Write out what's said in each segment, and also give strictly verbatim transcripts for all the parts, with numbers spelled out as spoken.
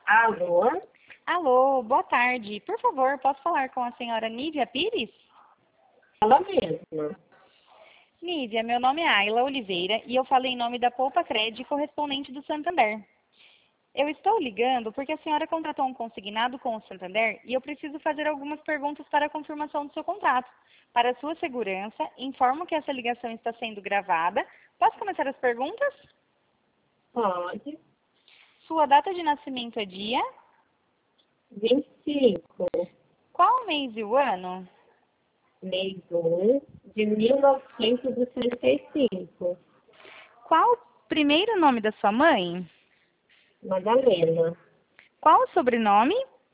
Alô? Alô, boa tarde. Por favor, posso falar com a senhora Nídia Pires? Ela mesma. Nídia, meu nome é Ayla Oliveira e eu falo em nome da Poupa Cred, correspondente do Santander. Eu estou ligando porque a senhora contratou um consignado com o Santander e eu preciso fazer algumas perguntas para a confirmação do seu contrato. Para sua segurança, informo que essa ligação está sendo gravada. Posso começar as perguntas? Pode. Sua data de nascimento é dia? vinte e cinco. Qual o mês e o ano? Mês um de mil novecentos e trinta e cinco. Qual o primeiro nome da sua mãe? Madalena. Qual o sobrenome?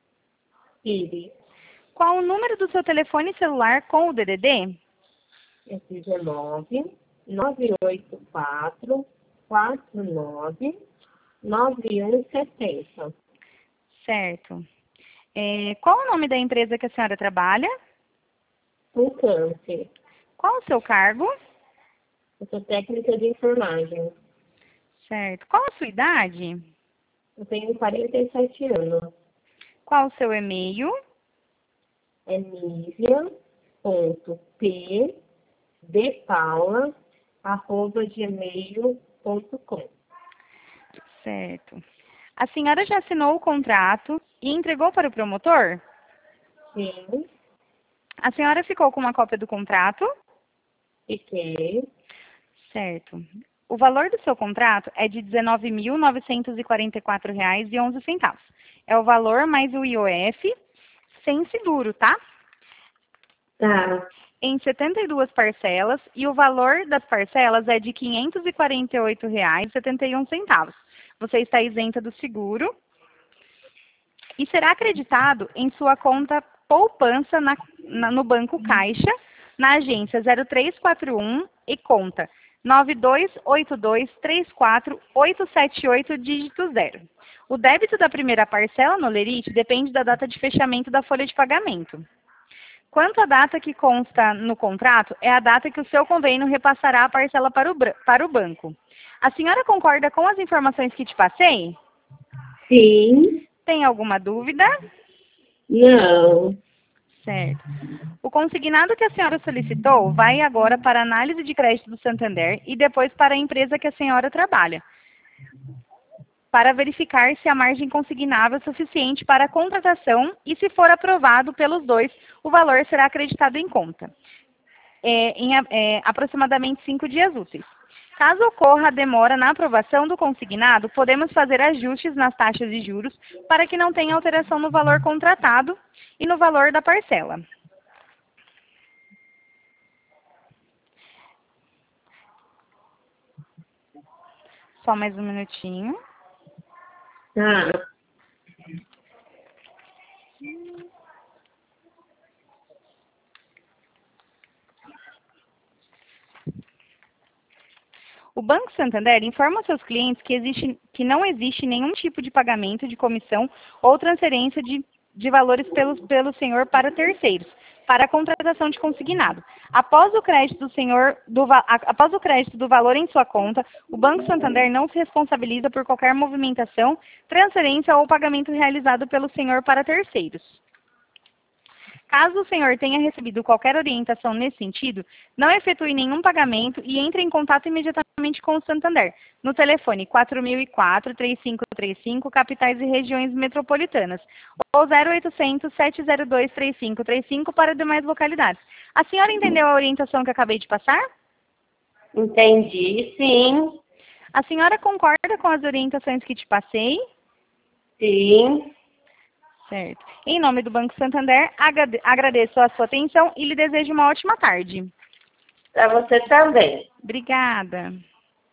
Pires. Qual o número do seu telefone celular com o D D D? É dezenove, nove oito quatro, quatro nove, nove um sete zero. Certo. É, qual o nome da empresa que a senhora trabalha? Com câncer. Qual o seu cargo? Eu sou técnica de enfermagem. Certo. Qual a sua idade? Eu tenho quarenta e sete anos. Qual o seu e-mail? É nívia ponto p de paula arroba gmail ponto com. Certo. A senhora já assinou o contrato e entregou para o promotor? Sim, A senhora ficou com uma cópia do contrato? fiquei. Certo. O valor do seu contrato é de dezenove mil novecentos e quarenta e quatro reais e onze centavos. É o valor mais o I O F sem seguro, tá? Tá, Em setenta e duas parcelas e o valor das parcelas é de quinhentos e quarenta e oito reais e setenta e um centavos. Você está isenta do seguro e será acreditado em sua conta poupança na, na, no Banco Caixa, na agência zero três quatro um e conta nove dois oito dois três quatro oito sete oito dígito zero. O débito da primeira parcela no Lerite depende da data de fechamento da folha de pagamento. Quanto à data que consta no contrato, é a data que o seu convênio repassará a parcela para o, para o banco. A senhora concorda com as informações que te passei? sim, Tem alguma dúvida? não. Certo. O consignado que a senhora solicitou vai agora para a análise de crédito do Santander e depois para a empresa que a senhora trabalha, para verificar se a margem consignável é suficiente para a contratação e, se for aprovado pelos dois, o valor será acreditado em conta, é, em é, aproximadamente cinco dias úteis. Caso ocorra a demora na aprovação do consignado, podemos fazer ajustes nas taxas de juros para que não tenha alteração no valor contratado e no valor da parcela. Só mais um minutinho. Tá, O Banco Santander informa aos seus clientes que, existe, que não existe nenhum tipo de pagamento de comissão ou transferência de, de valores pelo, pelo senhor para terceiros, para a contratação de consignado. Após o crédito do senhor, do, após o crédito do valor em sua conta, o Banco Santander não se responsabiliza por qualquer movimentação, transferência ou pagamento realizado pelo senhor para terceiros. Caso o senhor tenha recebido qualquer orientação nesse sentido, não efetue nenhum pagamento e entre em contato imediatamente com o Santander, no telefone quatro mil e quatro, três cinco três cinco, capitais e regiões metropolitanas, ou zero oitocentos, sete zero dois, três cinco três cinco para demais localidades. A senhora entendeu a orientação que acabei de passar? entendi, sim, A senhora concorda com as orientações que te passei? sim. Certo. Em nome do Banco Santander, agradeço a sua atenção e lhe desejo uma ótima tarde. Para você também. Obrigada.